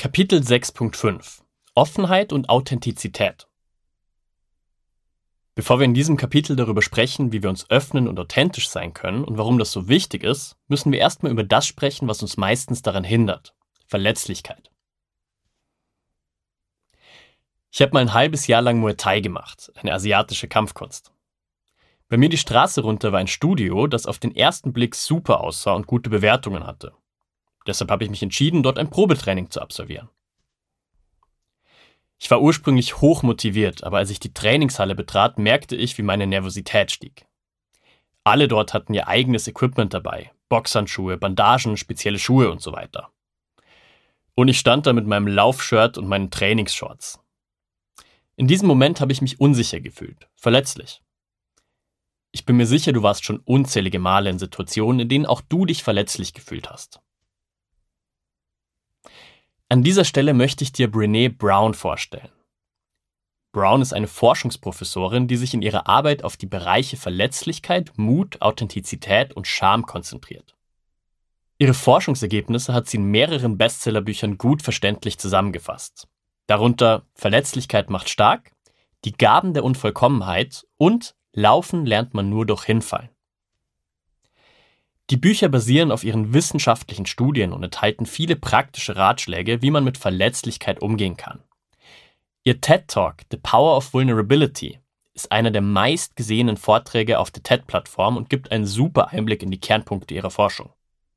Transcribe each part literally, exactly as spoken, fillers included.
Kapitel sechs Punkt fünf: Offenheit und Authentizität. Bevor wir in diesem Kapitel darüber sprechen, wie wir uns öffnen und authentisch sein können und warum das so wichtig ist, müssen wir erstmal über das sprechen, was uns meistens daran hindert: Verletzlichkeit. Ich habe mal ein halbes Jahr lang Muay Thai gemacht, eine asiatische Kampfkunst. Bei mir die Straße runter war ein Studio, das auf den ersten Blick super aussah und gute Bewertungen hatte. Deshalb habe ich mich entschieden, dort ein Probetraining zu absolvieren. Ich war ursprünglich hoch motiviert, aber als ich die Trainingshalle betrat, merkte ich, wie meine Nervosität stieg. Alle dort hatten ihr eigenes Equipment dabei: Boxhandschuhe, Bandagen, spezielle Schuhe und so weiter. Und ich stand da mit meinem Laufshirt und meinen Trainingsshorts. In diesem Moment habe ich mich unsicher gefühlt, verletzlich. Ich bin mir sicher, du warst schon unzählige Male in Situationen, in denen auch du dich verletzlich gefühlt hast. An dieser Stelle möchte ich dir Brené Brown vorstellen. Brown ist eine Forschungsprofessorin, die sich in ihrer Arbeit auf die Bereiche Verletzlichkeit, Mut, Authentizität und Charme konzentriert. Ihre Forschungsergebnisse hat sie in mehreren Bestsellerbüchern gut verständlich zusammengefasst. Darunter Verletzlichkeit macht stark, Die Gaben der Unvollkommenheit und Laufen lernt man nur durch Hinfallen. Die Bücher basieren auf ihren wissenschaftlichen Studien und enthalten viele praktische Ratschläge, wie man mit Verletzlichkeit umgehen kann. Ihr TED-Talk The Power of Vulnerability ist einer der meistgesehenen Vorträge auf der TED-Plattform und gibt einen super Einblick in die Kernpunkte ihrer Forschung.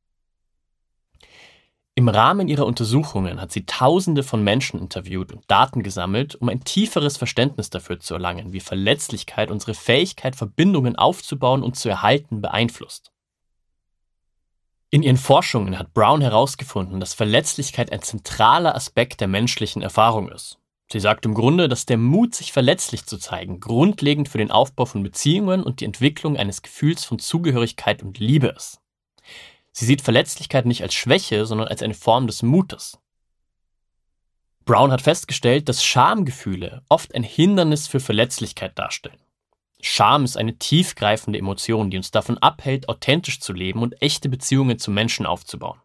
Im Rahmen ihrer Untersuchungen hat sie Tausende von Menschen interviewt und Daten gesammelt, um ein tieferes Verständnis dafür zu erlangen, wie Verletzlichkeit unsere Fähigkeit, Verbindungen aufzubauen und zu erhalten, beeinflusst. In ihren Forschungen hat Brown herausgefunden, dass Verletzlichkeit ein zentraler Aspekt der menschlichen Erfahrung ist. Sie sagt im Grunde, dass der Mut, sich verletzlich zu zeigen, grundlegend für den Aufbau von Beziehungen und die Entwicklung eines Gefühls von Zugehörigkeit und Liebe ist. Sie sieht Verletzlichkeit nicht als Schwäche, sondern als eine Form des Mutes. Brown hat festgestellt, dass Schamgefühle oft ein Hindernis für Verletzlichkeit darstellen. Scham ist eine tiefgreifende Emotion, die uns davon abhält, authentisch zu leben und echte Beziehungen zu Menschen aufzubauen.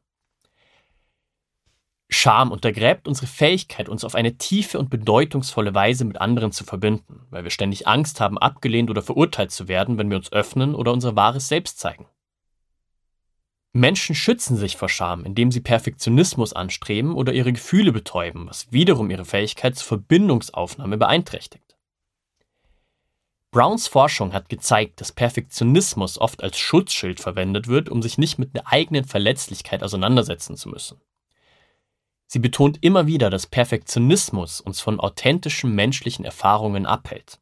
Scham untergräbt unsere Fähigkeit, uns auf eine tiefe und bedeutungsvolle Weise mit anderen zu verbinden, weil wir ständig Angst haben, abgelehnt oder verurteilt zu werden, wenn wir uns öffnen oder unser wahres Selbst zeigen. Menschen schützen sich vor Scham, indem sie Perfektionismus anstreben oder ihre Gefühle betäuben, was wiederum ihre Fähigkeit zur Verbindungsaufnahme beeinträchtigt. Browns Forschung hat gezeigt, dass Perfektionismus oft als Schutzschild verwendet wird, um sich nicht mit der eigenen Verletzlichkeit auseinandersetzen zu müssen. Sie betont immer wieder, dass Perfektionismus uns von authentischen menschlichen Erfahrungen abhält.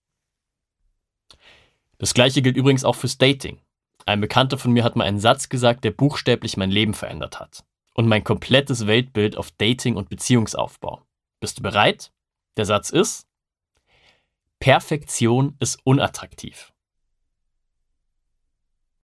Das Gleiche gilt übrigens auch fürs Dating. Ein Bekannter von mir hat mal einen Satz gesagt, der buchstäblich mein Leben verändert hat. Und mein komplettes Weltbild auf Dating und Beziehungsaufbau. Bist du bereit? Der Satz ist: Perfektion ist unattraktiv.